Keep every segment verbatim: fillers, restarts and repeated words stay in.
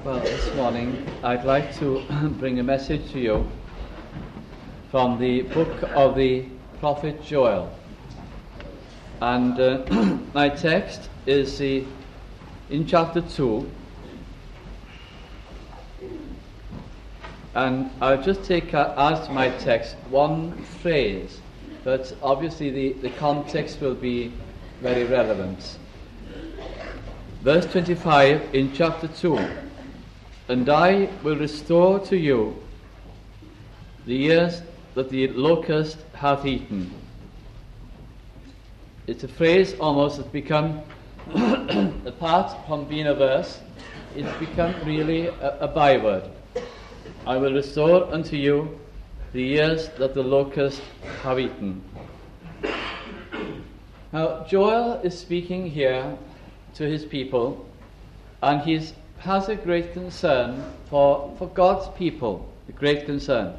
Well, this morning I'd like to bring a message to you from the book of the prophet Joel. And uh, my text is the, in chapter two. And I'll just take uh, as my text one phrase, but obviously the, the context will be very relevant. Verse twenty-five in chapter two. And I will restore to you the years that the locust hath eaten. It's a phrase almost that's become, apart from being a verse, it's become really a, a byword. I will restore unto you the years that the locust have eaten. Now, Joel is speaking here to his people, and he's has a great concern for, for God's people, a great concern.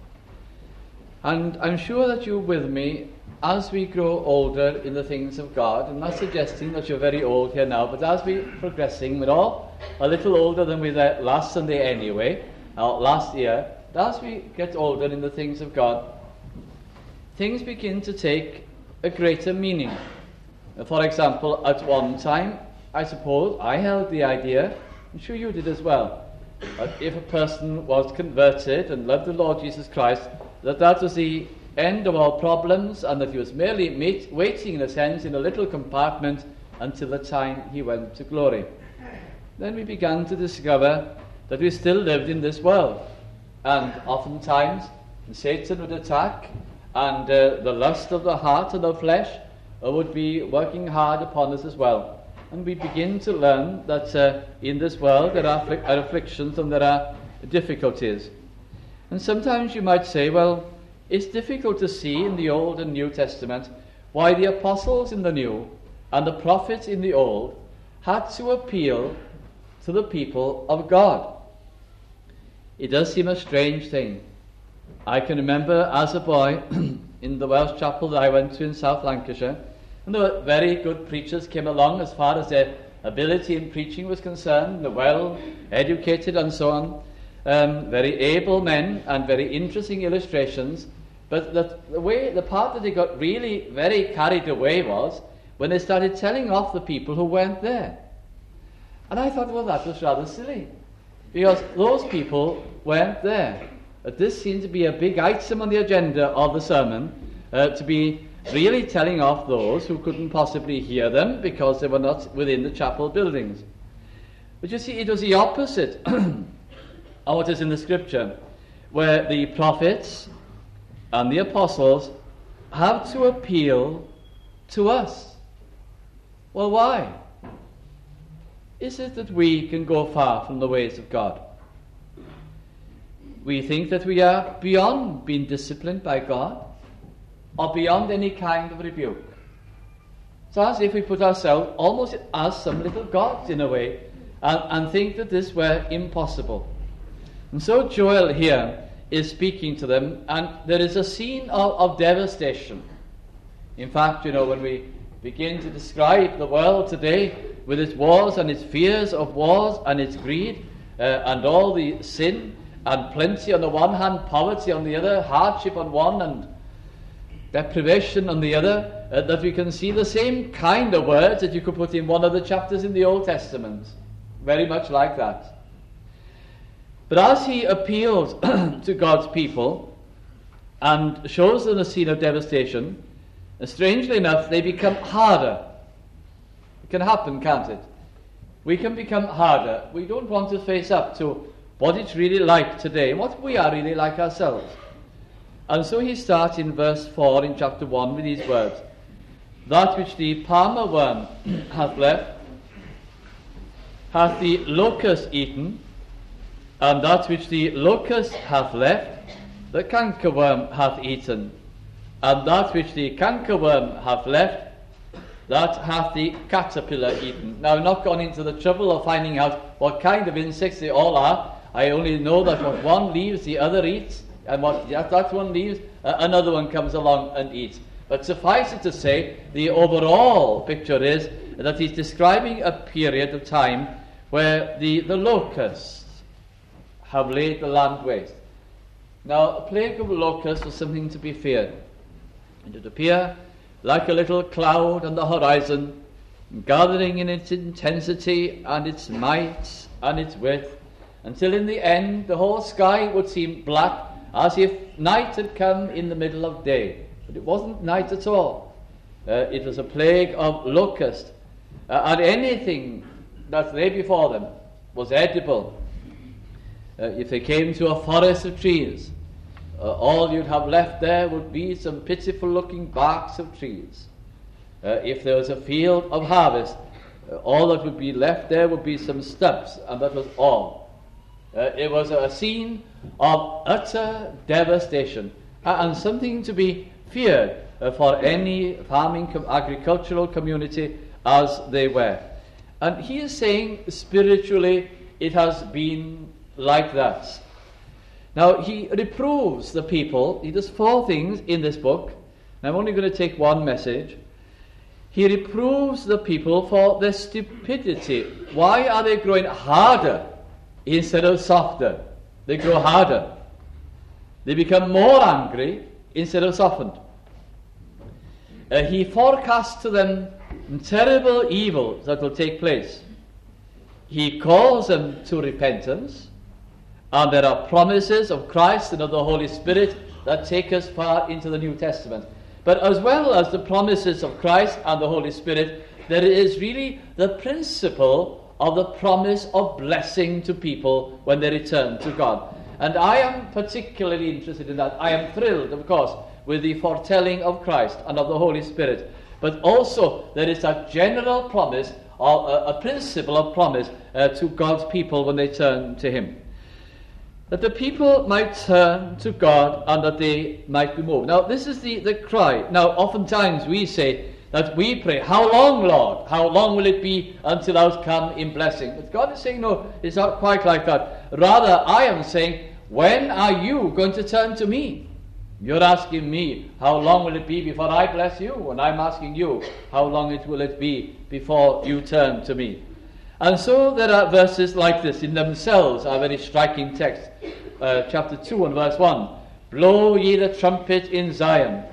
And I'm sure that you're with me as we grow older in the things of God. I'm not suggesting that you're very old here now, but as we're progressing, we're all a little older than we were last Sunday anyway, or last year. But as we get older in the things of God, things begin to take a greater meaning. For example, at one time, I suppose I held the idea, I'm sure you did as well, that if a person was converted and loved the Lord Jesus Christ, that that was the end of all problems, and that he was merely mate, waiting, in a sense, in a little compartment until the time he went to glory. Then we began to discover that we still lived in this world, and oftentimes Satan would attack, and uh, the lust of the heart and of flesh uh, would be working hard upon us as well. And we begin to learn that uh, in this world there are, afflic- are afflictions and there are difficulties. And sometimes you might say, well, it's difficult to see in the Old and New Testament why the apostles in the New and the prophets in the Old had to appeal to the people of God. It does seem a strange thing. I can remember as a boy in the Welsh chapel that I went to in South Lancashire, and there were very good preachers came along as far as their ability in preaching was concerned. They're well educated and so on. Um, very able men and very interesting illustrations. But the, the way, the part that they got really very carried away was when they started telling off the people who weren't there. And I thought, well, that was rather silly, because those people weren't there. But this seemed to be a big item on the agenda of the sermon, uh, to be really telling off those who couldn't possibly hear them because they were not within the chapel buildings. But you see, it was the opposite of what is in the scripture, where the prophets and the apostles have to appeal to us. Well, why? Is it that we can go far from the ways of God? We think that we are beyond being disciplined by God, or beyond any kind of rebuke. It's as if we put ourselves almost as some little gods in a way, and, and think that this were impossible. And so Joel here is speaking to them, and there is a scene of, of devastation. In fact, you know, when we begin to describe the world today with its wars and its fears of wars and its greed uh, and all the sin and plenty on the one hand, poverty on the other, hardship on one and deprivation on the other, uh, that we can see the same kind of words that you could put in one of the chapters in the Old Testament. Very much like that. But as he appeals to God's people and shows them a scene of devastation, uh, strangely enough, they become harder. It can happen, can't it? We can become harder. We don't want to face up to what it's really like today, and what we are really like ourselves. And so he starts in verse four in chapter one with these words: That which the palmer worm hath left, hath the locust eaten, and that which the locust hath left, the cankerworm hath eaten, and that which the cankerworm hath left, that hath the caterpillar eaten. Now, I've not gone into the trouble of finding out what kind of insects they all are. I only know that what one leaves, the other eats, and what that, that one leaves, uh, another one comes along and eats. But suffice it to say, the overall picture is that he's describing a period of time where the, the locusts have laid the land waste. Now, a plague of locusts was something to be feared. It would appear like a little cloud on the horizon, gathering in its intensity and its might and its width, until in the end the whole sky would seem black, as if night had come in the middle of day. But it wasn't night at all. Uh, it was a plague of locusts, uh, and anything that lay before them was edible. Uh, if they came to a forest of trees, uh, all you'd have left there would be some pitiful-looking barks of trees. Uh, if there was a field of harvest, uh, all that would be left there would be some stubs, and that was all. Uh, it was a scene of utter devastation, uh, and something to be feared uh, for any farming com- agricultural community as they were. And he is saying spiritually it has been like that. Now he reproves the people. He does four things in this book, and I'm only going to take one message. He reproves the people for their stupidity. Why are they growing harder instead of softer? They grow harder. They become more angry instead of softened. Uh, he forecasts to them terrible evils that will take place. He calls them to repentance, and there are promises of Christ and of the Holy Spirit that take us far into the New Testament. But as well as the promises of Christ and the Holy Spirit, there is really the principle of the promise of blessing to people when they return to God. And I am particularly interested in that. I am thrilled, of course, with the foretelling of Christ and of the Holy Spirit. But also there is a general promise, or a, a principle of promise uh, to God's people when they turn to Him. That the people might turn to God and that they might be moved. Now, this is the, the cry. Now, oftentimes we say that we pray, how long, Lord? How long will it be until thou come in blessing? But God is saying, no, it's not quite like that. Rather, I am saying, when are you going to turn to me? You're asking me, how long will it be before I bless you? And I'm asking you, how long it will it be before you turn to me? And so there are verses like this in themselves, are very striking text. Uh, chapter two and verse one. Blow ye the trumpet in Zion,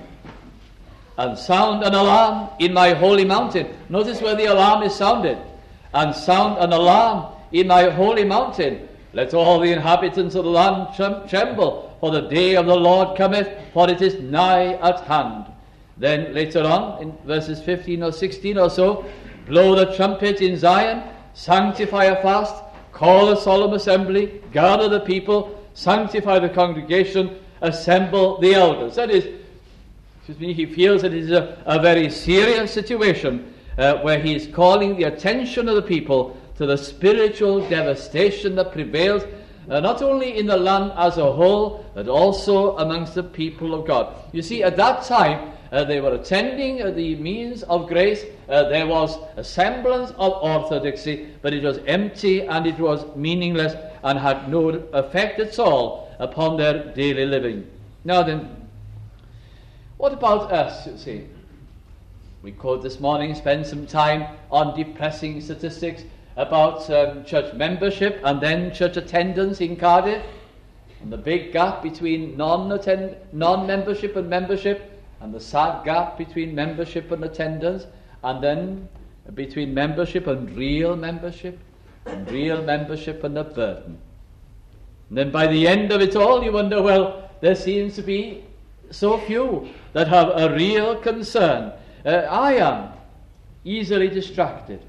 and sound an alarm in my holy mountain. Notice where the alarm is sounded. And sound an alarm in my holy mountain. Let all the inhabitants of the land trem- tremble, for the day of the Lord cometh, for it is nigh at hand. Then later on, in verses fifteen or sixteen or so, blow the trumpet in Zion, sanctify a fast, call a solemn assembly, gather the people, sanctify the congregation, assemble the elders. That is, excuse me, he feels that it is a, a very serious situation uh, where he is calling the attention of the people to the spiritual devastation that prevails uh, not only in the land as a whole, but also amongst the people of God. You see, at that time, uh, they were attending uh, the means of grace. Uh, there was a semblance of orthodoxy, but it was empty and it was meaningless and had no effect at all upon their daily living. Now then, what about us, you see? We could this morning spend some time on depressing statistics about um, church membership and then church attendance in Cardiff, and the big gap between non-attend- non-membership and membership, and the sad gap between membership and attendance, and then between membership and real membership, and real membership and a burden. And then by the end of it all, you wonder, well, there seems to be so few that have a real concern. Uh, I am easily distracted.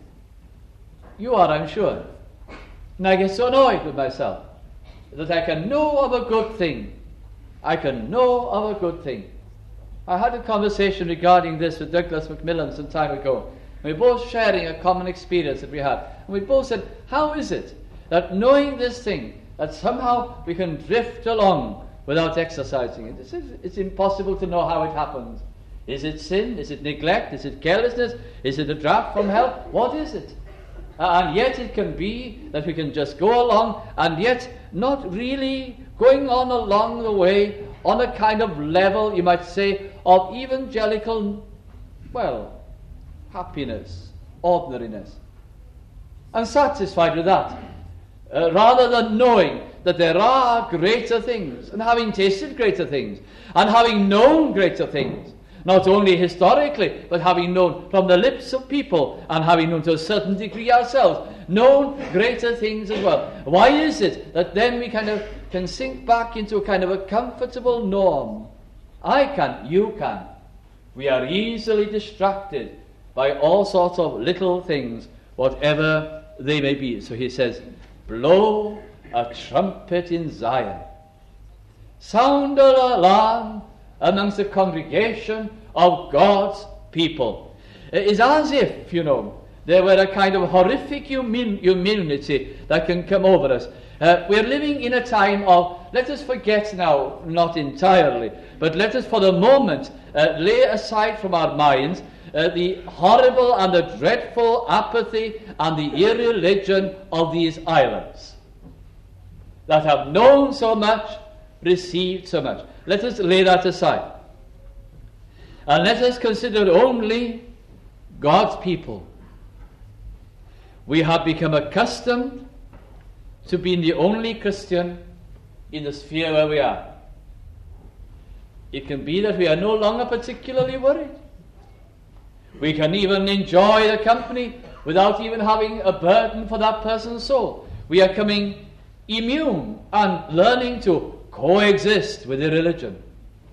You are, I'm sure. And I get so annoyed with myself that I can know of a good thing. I can know of a good thing. I had a conversation regarding this with Douglas Macmillan some time ago. We were both sharing a common experience that we had. And we both said, how is it that knowing this thing, that somehow we can drift along without exercising it? It's, it's impossible to know how it happens. Is it sin? Is it neglect? Is it carelessness? Is it a draught from hell? What is it? Uh, and yet it can be that we can just go along, and yet not really going on along the way on a kind of level, you might say, of evangelical, well, happiness, ordinariness. and satisfied with that, uh, rather than knowing that there are greater things, and having tasted greater things, and having known greater things, not only historically, but having known from the lips of people, and having known to a certain degree ourselves, known greater things as well. Why is it that then we kind of can sink back into a kind of a comfortable norm? I can, you can. We are easily distracted by all sorts of little things, whatever they may be. So he says, blow a trumpet in Zion, sound an alarm amongst the congregation of God's people. It is as if, you know, there were a kind of horrific humi- humility that can come over us. Uh, we're living in a time of, let us forget now, not entirely, but let us for the moment uh, lay aside from our minds uh, the horrible and the dreadful apathy and the irreligion of these islands that have known so much, received so much. Let us lay that aside. And let us consider only God's people. We have become accustomed to being the only Christian in the sphere where we are. It can be that we are no longer particularly worried. We can even enjoy the company without even having a burden for that person's soul. We are coming immune and learning to coexist with irreligion,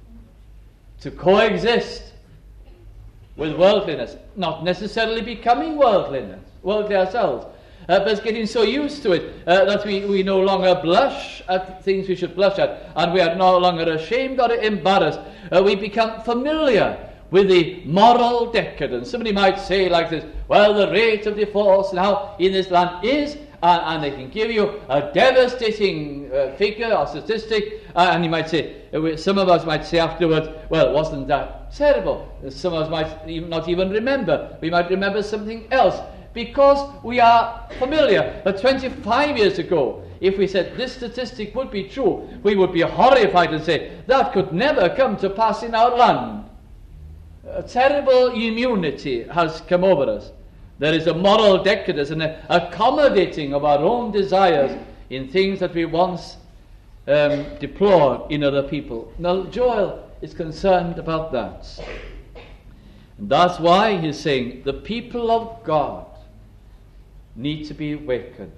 to coexist with worldliness, not necessarily becoming worldliness, worldly ourselves, uh, but getting so used to it uh, that we, we no longer blush at things we should blush at, and we are no longer ashamed or embarrassed. Uh, we become familiar with the moral decadence. Somebody might say like this, well, the rate of divorce now in this land is, uh, and they can give you a devastating uh, figure or statistic, uh, and you might say, uh, some of us might say afterwards, well, wasn't that terrible? Some of us might even not even remember. We might remember something else, because we are familiar. But twenty-five years ago, if we said this statistic would be true, we would be horrified and say, that could never come to pass in our land. A terrible immunity has come over us. There is a moral decadence and an accommodating of our own desires in things that we once um, deplored in other people. Now, Joel is concerned about that. And that's why he's saying the people of God need to be awakened.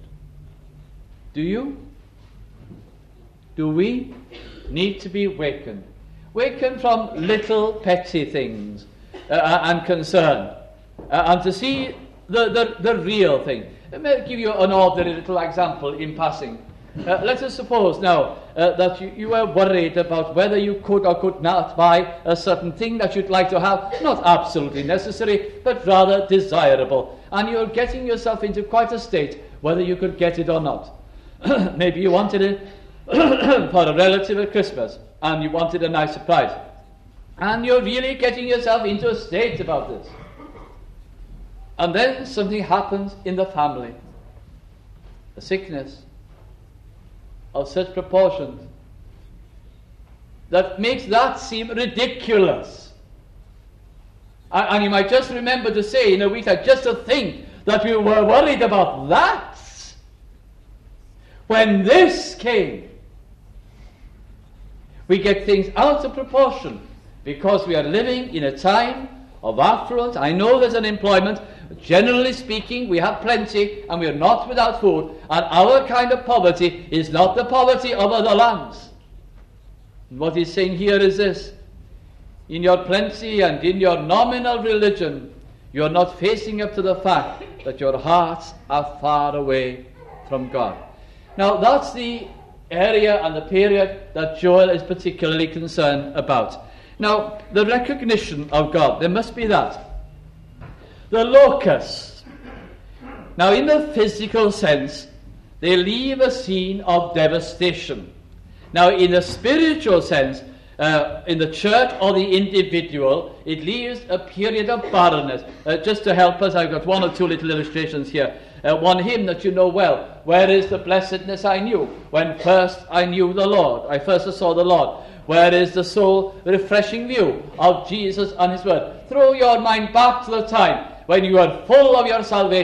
Do you? Do we need to be awakened? Awakened from little petty things uh, and concern, uh, and to see the, the, the real thing. Let me give you an ordinary little example in passing. Uh, let us suppose now uh, that you, you are worried about whether you could or could not buy a certain thing that you'd like to have, not absolutely necessary, but rather desirable. And you're getting yourself into quite a state whether you could get it or not. Maybe you wanted it for a relative at Christmas, and you wanted a nice surprise. And you're really getting yourself into a state about this. And then something happens in the family. A sickness of such proportions that makes that seem ridiculous. And, and you might just remember to say in a week that just to think that we were worried about that when this came. We get things out of proportion because we are living in a time of affluence. I know there's unemployment. Generally speaking, we have plenty and we are not without food. And our kind of poverty is not the poverty of other lands. And what he's saying here is this. In your plenty and in your nominal religion, you are not facing up to the fact that your hearts are far away from God. Now, that's the area and the period that Joel is particularly concerned about. Now, the recognition of God, there must be that. The locusts. Now, in the physical sense, they leave a scene of devastation. Now, in the spiritual sense, uh, in the church or the individual, it leaves a period of barrenness. Uh, just to help us, I've got one or two little illustrations here. Uh, one hymn that you know well. Where is the blessedness I knew? When first I knew the Lord. I first saw the Lord. Where is the soul refreshing view of Jesus and his word? Throw your mind back to the time when you were full of your salvation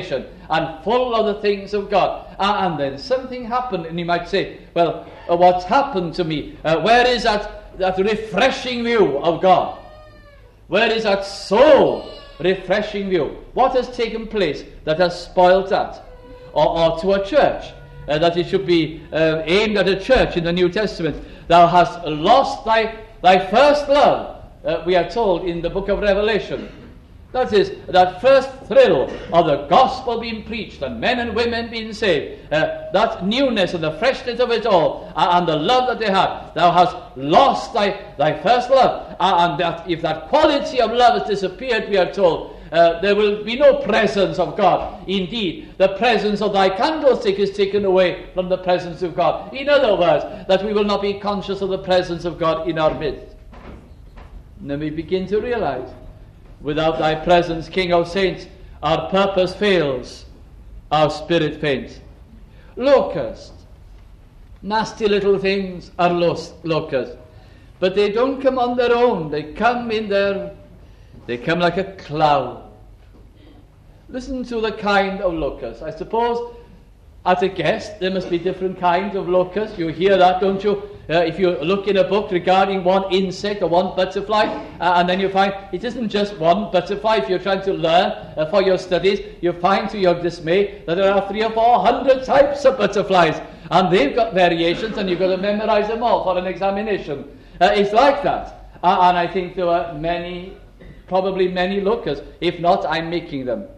and full of the things of God. Uh, and then something happened, and you might say, well, uh, what's happened to me? Uh, where is that, that refreshing view of God? Where is that soul refreshing view? What has taken place that has spoiled that? Or, or to a church, uh, that it should be uh, aimed at a church in the New Testament. Thou hast lost thy, thy first love, uh, we are told in the book of Revelation. That is, that first thrill of the gospel being preached and men and women being saved, uh, that newness and the freshness of it all, uh, and the love that they had. Thou hast lost thy, thy first love. Uh, and that if that quality of love has disappeared, we are told, uh, there will be no presence of God. Indeed, the presence of thy candlestick is taken away from the presence of God. In other words, that we will not be conscious of the presence of God in our midst. And then we begin to realize, without thy presence, King of saints, our purpose fails, our spirit faints. Locusts, nasty little things are locusts, but they don't come on their own. They come in their, they come like a cloud. Listen to the kind of locusts. I suppose, at a guess, there must be different kinds of locusts. You hear that, don't you? Uh, if you look in a book regarding one insect or one butterfly, uh, and then you find it isn't just one butterfly. If you're trying to learn uh, for your studies, you find to your dismay that there are three or four hundred types of butterflies, and they've got variations, and you've got to memorize them all for an examination. Uh, it's like that. Uh, and I think there are many, probably many locusts. If not, I'm making them.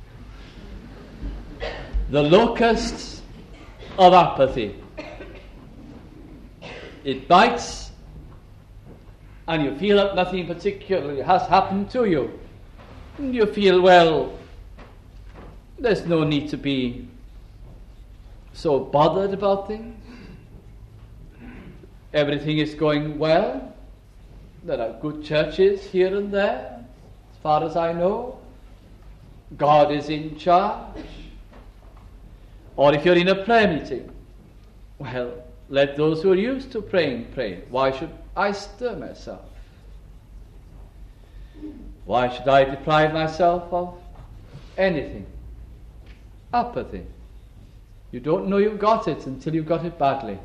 The locusts of apathy. It bites, and you feel that nothing particularly has happened to you. And you feel, well, there's no need to be so bothered about things. Everything is going well. There are good churches here and there, as far as I know. God is in charge. Or if you're in a prayer meeting, well, let those who are used to praying, pray. Why should I stir myself? Why should I deprive myself of anything? Apathy. You don't know you've got it until you've got it badly.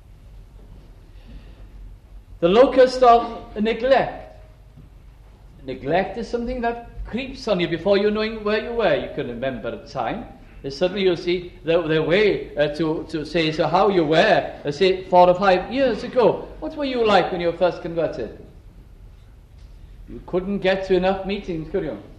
The locust of neglect. Neglect is something that creeps on you before you knowing where you were. You can remember a time. Suddenly you'll see the, the way uh, to, to say, so how you were, uh, say, four or five years ago. What were you like when you were first converted? You couldn't get to enough meetings, could you?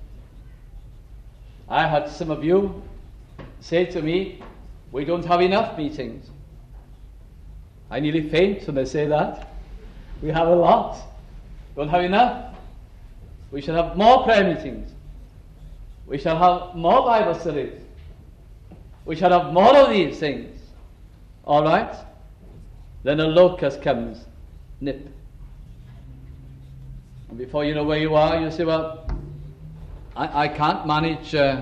I had some of you say to me, we don't have enough meetings. I nearly faint when I say that. We have a lot. Don't have enough. We shall have more prayer meetings. We shall have more Bible studies. We shall have more of these things. All right? Then a locust comes, nip. And before you know where you are, you say, well, I, I can't manage uh,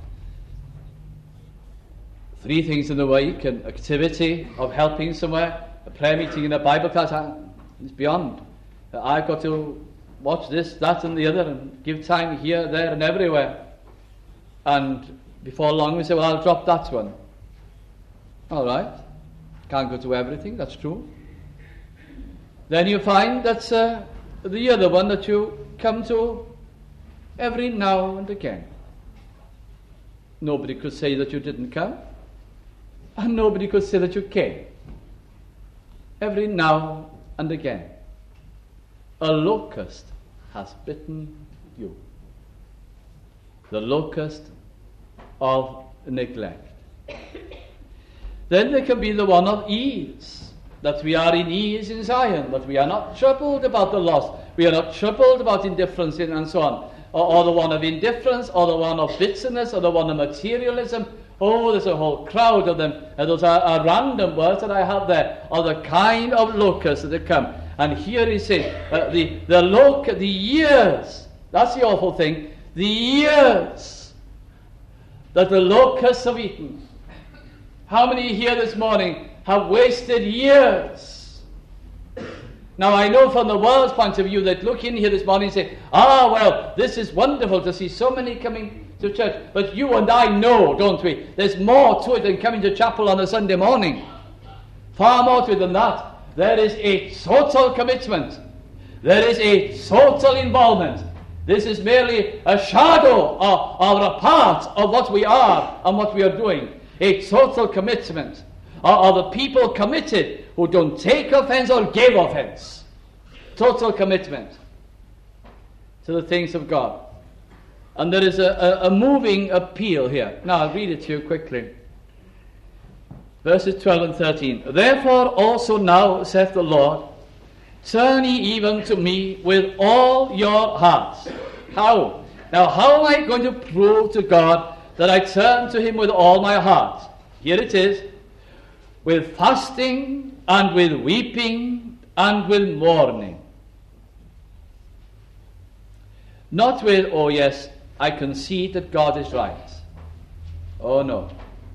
three things in the week, an activity of helping somewhere, a prayer meeting and a Bible class. I, it's beyond. Uh, I've got to watch this, that and the other and give time here, there and everywhere. And before long we say, well, I'll drop that one. All right. Can't go to everything, that's true. Then you find that's uh, the other one that you come to every now and again. Nobody could say that you didn't come, and nobody could say that you came. Every now and again. A locust has bitten you. The locust of neglect. Then there can be the one of ease, that we are in ease in Zion, that we are not troubled about the loss, we are not troubled about indifference and so on, or, or the one of indifference, or the one of bitterness, or the one of materialism. Oh, there's a whole crowd of them, and those are, are random words that I have there, of the kind of locusts that have come. And here he says, uh, the, the, loc- the years, that's the awful thing, the years that the locusts have eaten. How many here this morning have wasted years? Now I know from the world's point of view that look in here this morning and say, ah, well, this is wonderful to see so many coming to church. But you and I know, don't we? There's more to it than coming to chapel on a Sunday morning. Far more to it than that. There is a total commitment. There is a total involvement. This is merely a shadow or, or a part of what we are and what we are doing. A total commitment. Or, or the people committed who don't take offense or give offense. Total commitment to the things of God. And there is a, a, a moving appeal here. Now I'll read it to you quickly. Verses twelve and thirteen. Therefore also now, saith the Lord, turn ye even to me with all your hearts. How? Now how am I going to prove to God that I turn to him with all my heart? Here it is. With fasting and with weeping and with mourning. Not with, oh yes, I concede that God is right. Oh no.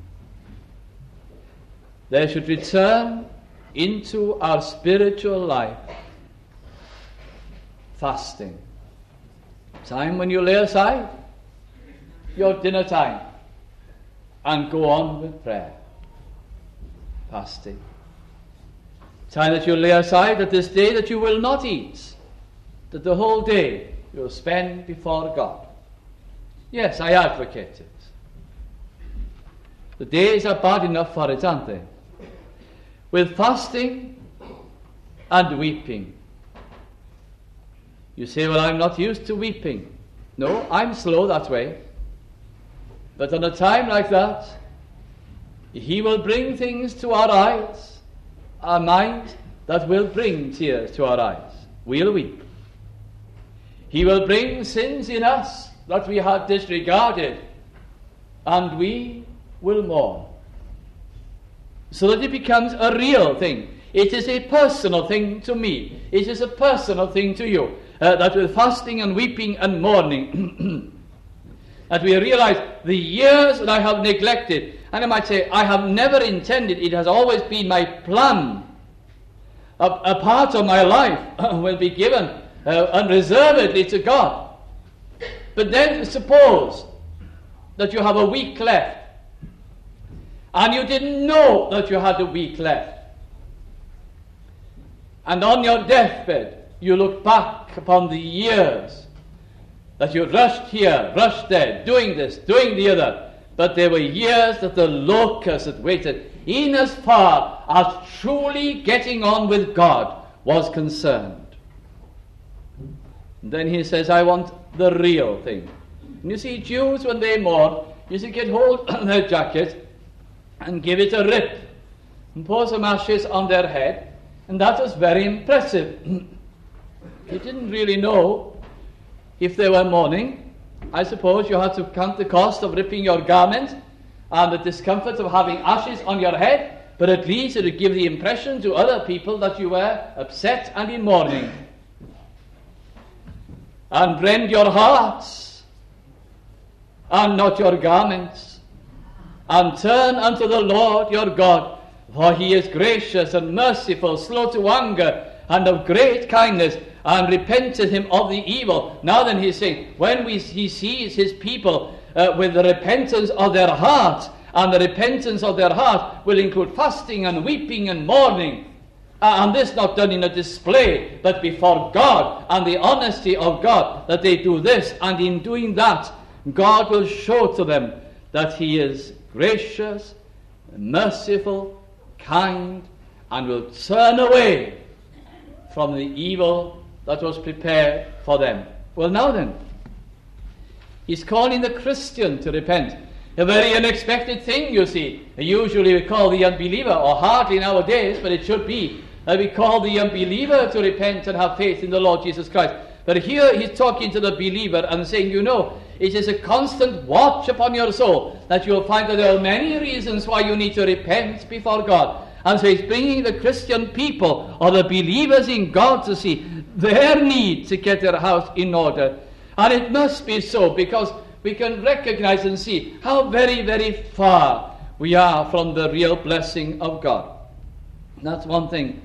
There should return into our spiritual life fasting. Time when you lay aside your dinner time and go on with prayer. Fasting. Time that you lay aside that this day that you will not eat, that the whole day you'll spend before God. Yes, I advocate it. The days are bad enough for it, aren't they? With fasting and weeping. You say, well, I'm not used to weeping. No, I'm slow that way. But on a time like that, he will bring things to our eyes, our minds, that will bring tears to our eyes. We'll weep. He will bring sins in us that we have disregarded, and we will mourn. So that it becomes a real thing. It is a personal thing to me. It is a personal thing to you. Uh, that with fasting and weeping and mourning, that we realize the years that I have neglected, and I might say, I have never intended, it has always been my plan. A, a part of my life will be given uh, unreservedly to God. But then suppose that you have a week left, and you didn't know that you had a week left. And on your deathbed, you look back upon the years that you rushed here, rushed there, doing this, doing the other. But there were years that the locust had waited, in as far as truly getting on with God was concerned. And then he says, I want the real thing. And you see, Jews, when they mourn, used to get hold of their jacket and give it a rip and pour some ashes on their head, and that was very impressive. You didn't really know if they were mourning. I suppose you had to count the cost of ripping your garment and the discomfort of having ashes on your head, but at least it would give the impression to other people that you were upset and in mourning. And rend your hearts and not your garments, and turn unto the Lord your God, for he is gracious and merciful, slow to anger, and of great kindness, and repented him of the evil. Now then he's saying, when we, he sees his people uh, with the repentance of their heart, and the repentance of their heart will include fasting and weeping and mourning, uh, and this not done in a display, but before God, and the honesty of God, that they do this, and in doing that, God will show to them that he is gracious, merciful, kind, and will turn away from the evil that was prepared for them. Well, now then, he's calling the Christian to repent. A very unexpected thing, you see. Usually we call the unbeliever, or hardly nowadays, but it should be, that we call the unbeliever to repent and have faith in the Lord Jesus Christ. But here he's talking to the believer and saying, you know, it is a constant watch upon your soul, that you'll find that there are many reasons why you need to repent before God. And so he's bringing the Christian people, or the believers in God, to see their need to get their house in order. And it must be so, because we can recognize and see how very, very far we are from the real blessing of God. That's one thing.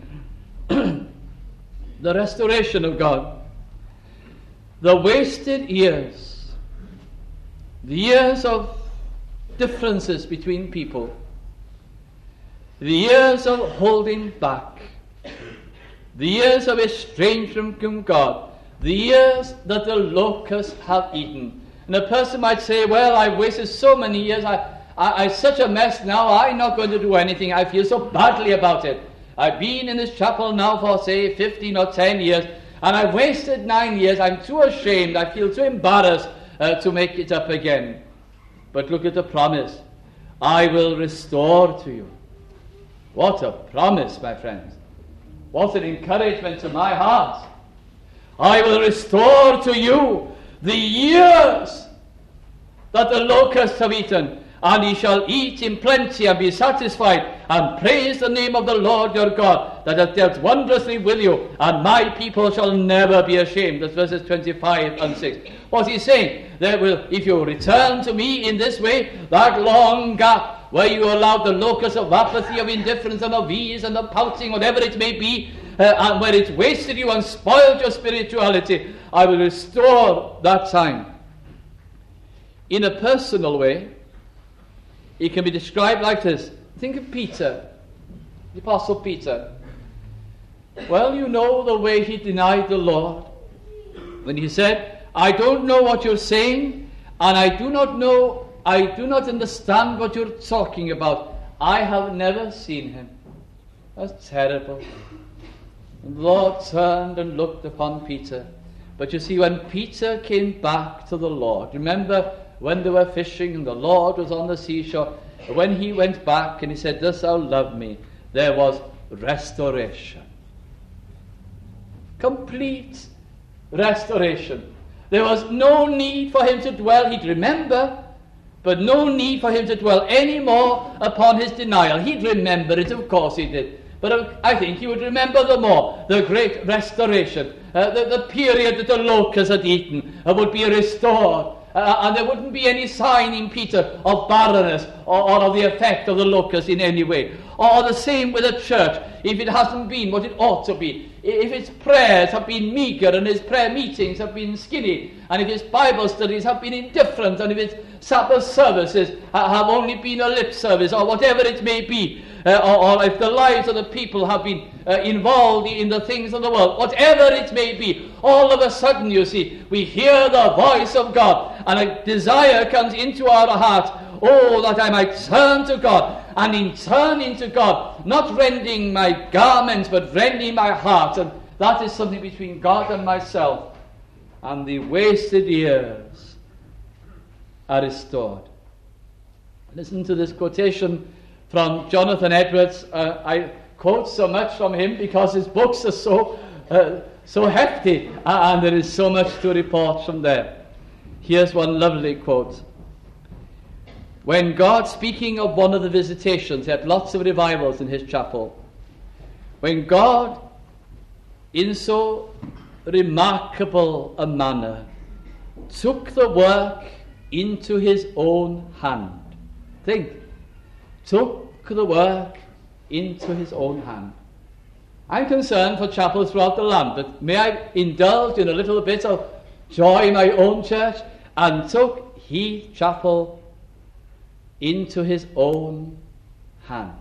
The restoration of God. The wasted years. the years of differences between people, the years of holding back, the years of estrangement from God, the years that the locusts have eaten. And a person might say, well, I've wasted so many years, I, I, I'm such a mess now, I'm not going to do anything, I feel so badly about it. I've been in this chapel now for, say, fifteen or ten years, and I've wasted nine years, I'm too ashamed, I feel too embarrassed uh, to make it up again. But look at the promise. I will restore to you. What a promise, my friends. What an encouragement to my heart. I will restore to you the years that the locusts have eaten, and ye shall eat in plenty and be satisfied, and praise the name of the Lord your God, that hath dealt wondrously with you, and my people shall never be ashamed. That's verses twenty-five and six. What's he saying? There will, if you return to me in this way, that long gap where you allowed the locust of apathy, of indifference, and of ease, and of pouting, whatever it may be, uh, and where it wasted you and spoiled your spirituality, I will restore that time. In a personal way, it can be described like this. Think of Peter, the Apostle Peter. Well, you know the way he denied the Lord. When he said, I don't know what you're saying, and I do not know, I do not understand what you're talking about. I have never seen him. That's terrible. And the Lord turned and looked upon Peter. But you see, when Peter came back to the Lord, remember when they were fishing and the Lord was on the seashore, when he went back and he said, dost thou love me? There was restoration. Complete restoration. There was no need for him to dwell. He'd remember, but no need for him to dwell any more upon his denial. He'd remember it, of course he did. But I think he would remember the more, the great restoration, uh, the, the period that the locusts had eaten uh, would be restored. Uh, and there wouldn't be any sign in Peter of barrenness or, or of the effect of the locust in any way. Or the same with the church, if it hasn't been what it ought to be. If its prayers have been meager and his prayer meetings have been skinny, and if his Bible studies have been indifferent, and if its Sabbath services have only been a lip service, or whatever it may be, uh, or, or if the lives of the people have been uh, involved in the things of the world, whatever it may be, all of a sudden, you see, we hear the voice of God, and a desire comes into our heart, oh, that I might turn to God, and in turning to God, not rending my garments, but rending my heart. And that is something between God and myself. And the wasted years are restored. Listen to this quotation from Jonathan Edwards. Uh, I quote so much from him because his books are so, uh, so hefty, uh, and there is so much to report from there. Here's one lovely quote. When God, speaking of one of the visitations, he had lots of revivals in his chapel. When God, in so remarkable a manner, took the work into his own hand. Think, took the work into his own hand. I'm concerned for chapels throughout the land, but may I indulge in a little bit of joy in my own church, and took Heath Chapel into his own hands.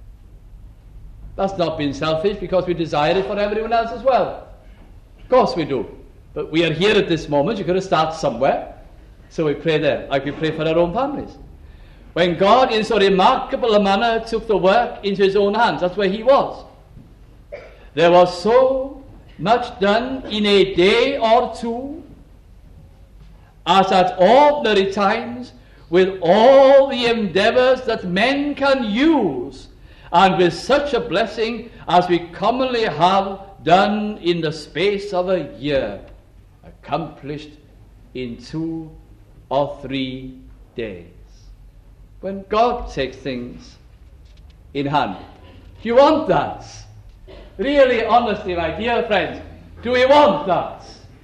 That's not being selfish, because we desire it for everyone else as well. Of course we do. But we are here at this moment. You've got to start somewhere. So we pray there, like we pray for our own families. When God, in so remarkable a manner, took the work into his own hands, that's where he was. There was so much done in a day or two, as at ordinary times, with all the endeavors that men can use, and with such a blessing as we commonly have done in the space of a year, accomplished in two or three days. When God takes things in hand. Do you want that? Really, honestly, my dear friends, do we want that?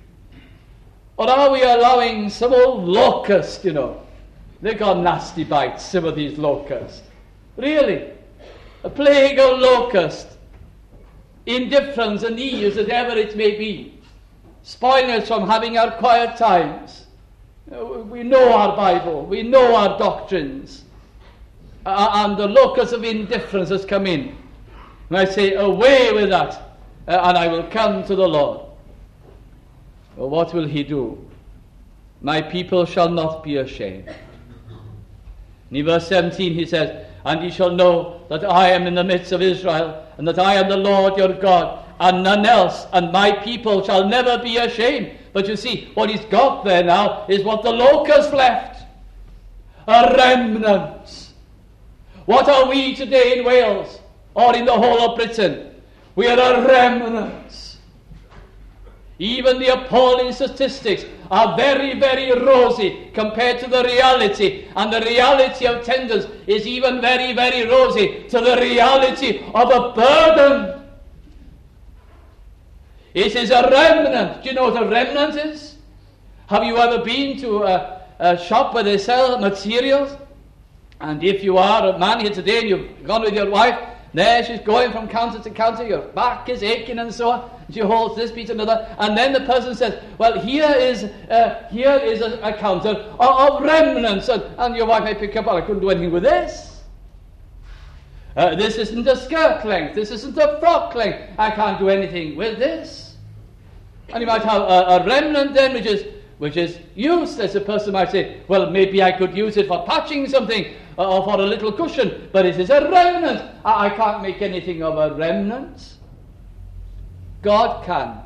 Or are we allowing some old locust, you know? They've got nasty bites, some of these locusts. Really? A plague of locust, indifference and ease, as ever it may be, spoiling us from having our quiet times. We know our Bible, we know our doctrines, uh, and the locus of indifference has come in. And I say, away with that, uh, and I will come to the Lord. Well, what will he do? My people shall not be ashamed. In verse seventeen he says, and ye shall know that I am in the midst of Israel, and that I am the Lord your God, and none else, and my people shall never be ashamed. But you see, what he's got there now is what the locust left. A remnant. What are we today in Wales, or in the whole of Britain? We are a remnant. Even the appalling statistics are very, very rosy compared to the reality. And the reality of attendance is even very, very rosy to the reality of a burden. It is a remnant. Do you know what a remnant is? Have you ever been to a, a shop where they sell materials? And if you are a man here today and you've gone with your wife, there she's going from counter to counter, your back is aching and so on. She holds this piece another, and then the person says, well, here is uh, here is a, a counter of, of remnants. And, and your wife may pick up, well, I couldn't do anything with this. Uh, this isn't a skirt length. This isn't a frock length. I can't do anything with this. And you might have a, a remnant then, which is which is useless. A person might say, well, maybe I could use it for patching something, uh, or for a little cushion, but it is a remnant. I, I can't make anything of a remnant. God can.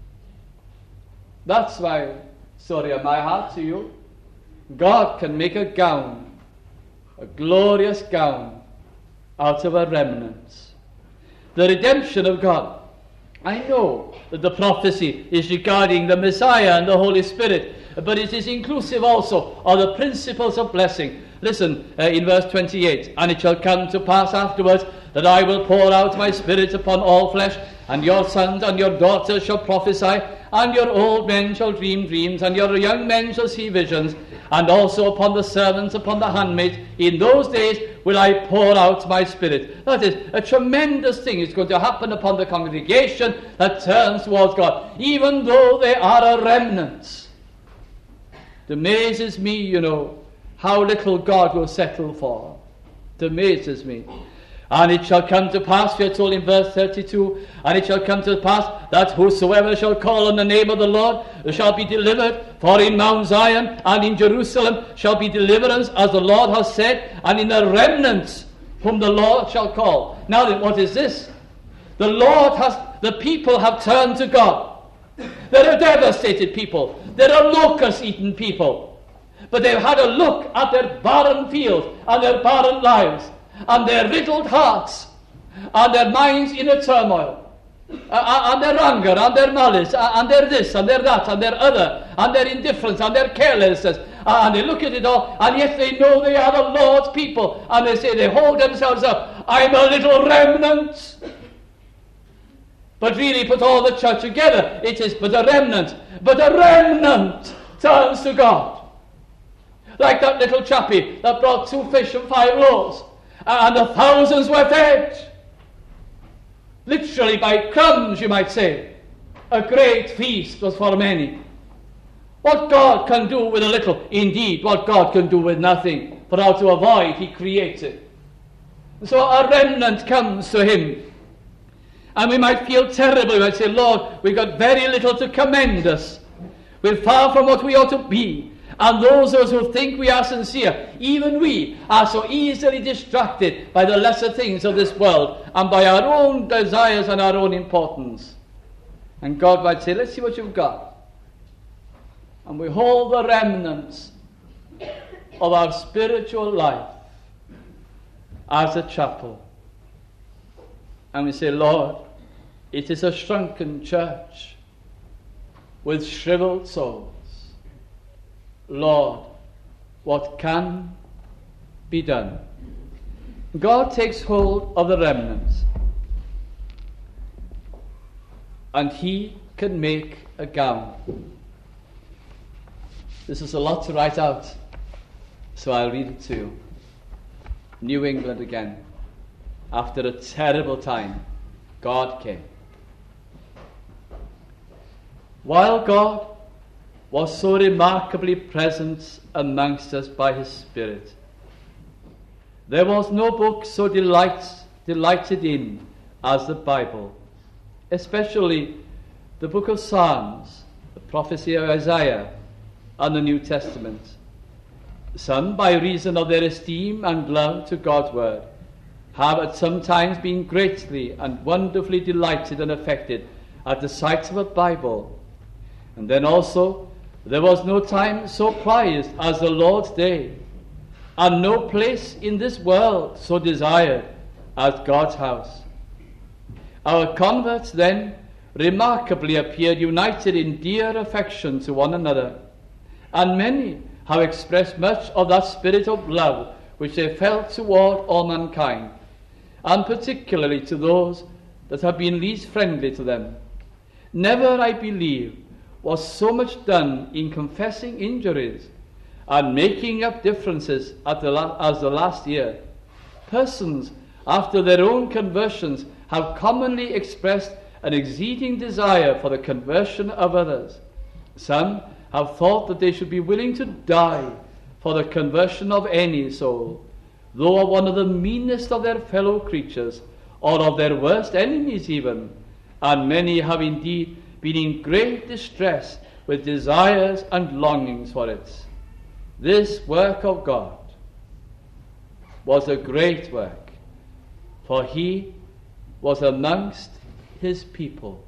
That's my story of my heart to you. God can make a gown, a glorious gown, out of a remnant. The redemption of God. I know that the prophecy is regarding the Messiah and the Holy Spirit, but it is inclusive also of the principles of blessing. Listen, uh, in verse twenty-eight, and it shall come to pass afterwards that I will pour out my Spirit upon all flesh, and your sons and your daughters shall prophesy, and your old men shall dream dreams, and your young men shall see visions, and also upon the servants, upon the handmaids, in those days will I pour out my Spirit. That is a tremendous thing. It's going to happen upon the congregation that turns towards God, even though they are a remnant. It amazes me, you know, how little God will settle for. It amazes me. And it shall come to pass, we are told in verse thirty-two, and it shall come to pass that whosoever shall call on the name of the Lord shall be delivered. For in Mount Zion and in Jerusalem shall be deliverance, as the Lord has said, and in the remnants whom the Lord shall call. Now then, what is this? The Lord has, the people have turned to God. They're a devastated people. They're a locust-eaten people. But they've had a look at their barren fields and their barren lives, and their riddled hearts, and their minds in a turmoil, uh, and their anger, and their malice, uh, and their this, and their that, and their other, and their indifference, and their carelessness, uh, and they look at it all, and yet they know they are the Lord's people, and they say, they hold themselves up, I'm a little remnant. But really, put all the church together, it is but a remnant. But a remnant turns to God. Like that little chappie that brought two fish and five loaves, and the thousands were fed. Literally by crumbs, you might say. A great feast was for many. What God can do with a little, indeed, what God can do with nothing. For out of a void he created. So a remnant comes to him. And we might feel terrible. We might say, Lord, we've got very little to commend us. We're far from what we ought to be. And those of us who think we are sincere, even we are so easily distracted by the lesser things of this world and by our own desires and our own importance. And God might say, let's see what you've got. And we hold the remnants of our spiritual life as a chapel. And we say, Lord, it is a shrunken church with shriveled souls. Lord, what can be done? God takes hold of the remnants, and he can make a gown. This is a lot to write out, so I'll read it to you. New England again. After a terrible time, God came. While God was so remarkably present amongst us by his Spirit. There was no book so delight, delighted in as the Bible, especially the book of Psalms, the prophecy of Isaiah, and the New Testament. Some, by reason of their esteem and love to God's word, have at some times been greatly and wonderfully delighted and affected at the sight of a Bible. And then also, there was no time so prized as the Lord's day, and no place in this world so desired as God's house. Our converts then remarkably appeared united in dear affection to one another, and many have expressed much of that spirit of love which they felt toward all mankind, and particularly to those that have been least friendly to them. Never, I believe, was so much done in confessing injuries and making up differences at the la- as the last year. Persons, after their own conversions, have commonly expressed an exceeding desire for the conversion of others. Some have thought that they should be willing to die for the conversion of any soul, though of one of the meanest of their fellow creatures, or of their worst enemies even, and many have indeed been in great distress with desires and longings for it. This work of God was a great work, for he was amongst his people.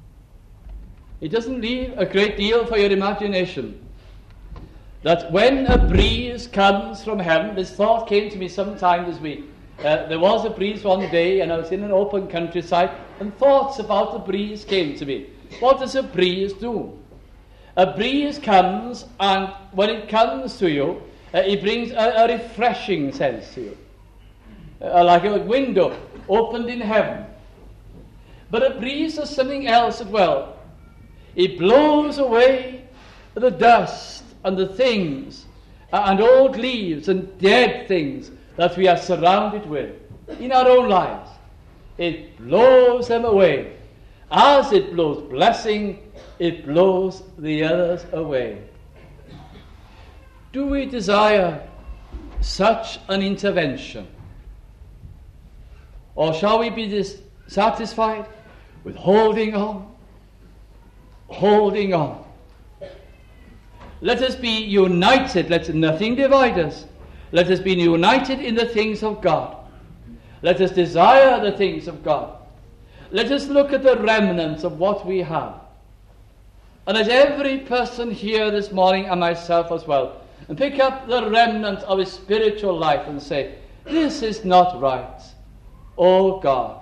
It doesn't leave a great deal for your imagination that when a breeze comes from heaven, this thought came to me sometime this week. Uh, there was a breeze one day, and I was in an open countryside, and thoughts about the breeze came to me. What does a breeze do? A breeze comes, and when it comes to you, uh, it brings a, a refreshing sense to you, uh, like a window opened in heaven. But a breeze does something else as well. It blows away the dust and the things uh, and old leaves and dead things that we are surrounded with in our own lives. It blows them away. As it blows blessing, it blows the others away. Do we desire such an intervention? Or shall we be dissatisfied with holding on, holding on? Let us be united. Let nothing divide us. Let us be united in the things of God. Let us desire the things of God. Let us look at the remnants of what we have. And as every person here this morning, and myself as well, and pick up the remnant of his spiritual life and say, this is not right. O God,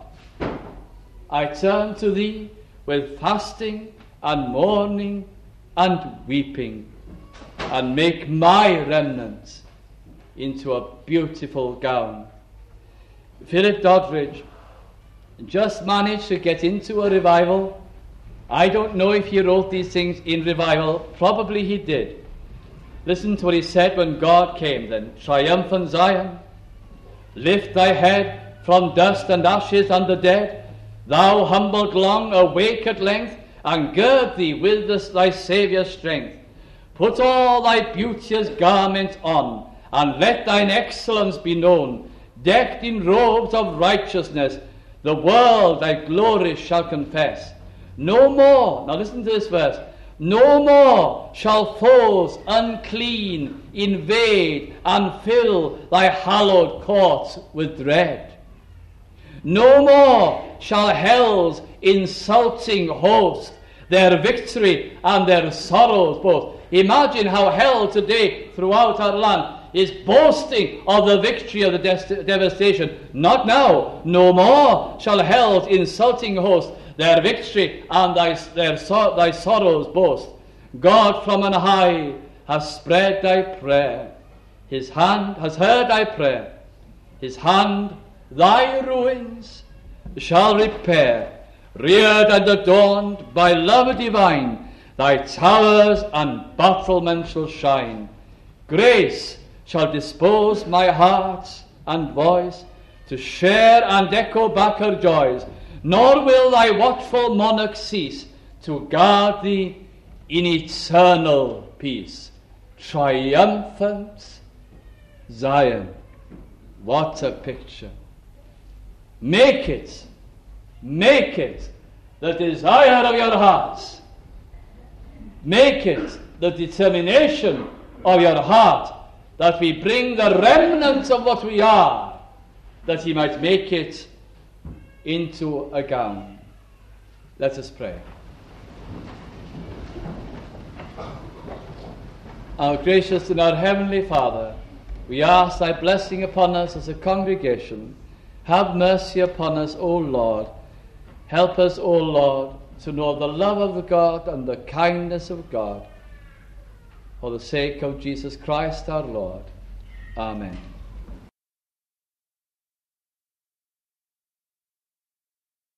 I turn to thee with fasting and mourning and weeping, and make my remnant into a beautiful gown. Philip Doddridge just managed to get into a revival. I don't know if he wrote these things in revival. Probably he did. Listen to what he said when God came then. Triumphant Zion, lift thy head from dust and ashes and the dead. Thou humbled long, awake at length, and gird thee with this, thy Saviour's strength. Put all thy beauteous garment on, and let thine excellence be known. Decked in robes of righteousness, the world thy glory shall confess. No more, now listen to this verse, no more shall foes unclean invade and fill thy hallowed courts with dread. No more shall hell's insulting host their victory and their sorrows boast. Imagine how hell today throughout our land is boasting of the victory of the de- devastation. Not now. No more shall hell's insulting host their victory and thy, their so- thy sorrows boast. God from on high has spread thy prayer. His hand has heard thy prayer. His hand thy ruins shall repair. Reared and adorned by love divine, thy towers and battlements shall shine. Grace shall dispose my heart and voice to share and echo back her joys, nor will thy watchful monarch cease to guard thee in eternal peace. Triumphant Zion. What a picture. Make it, make it the desire of your hearts. Make it the determination of your heart that we bring the remnants of what we are, that he might make it into a gown. Let us pray. Our gracious and our heavenly Father, we ask thy blessing upon us as a congregation. Have mercy upon us, O Lord. Help us, O Lord, to know the love of God and the kindness of God. For the sake of Jesus Christ our Lord. Amen.